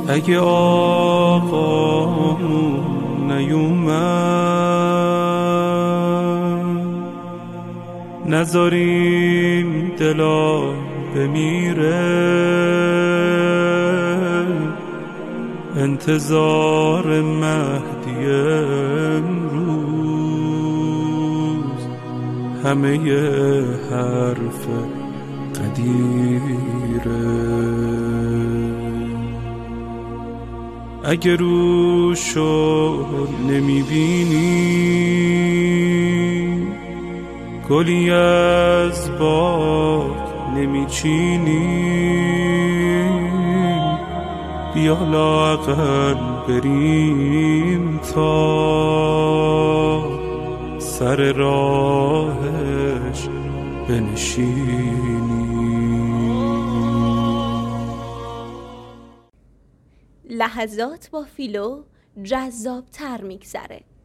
اگه آقامون نیومد نذاریم دلا بمیره، انتظار مهدی امروز همه حرف قدیره. اگه روشو نمیبینی گلی از باغ نمیچینی، بیا لااقل بریم تا سر راهش بنشینی. لحظات با فیلو جذاب‌تر میگذره.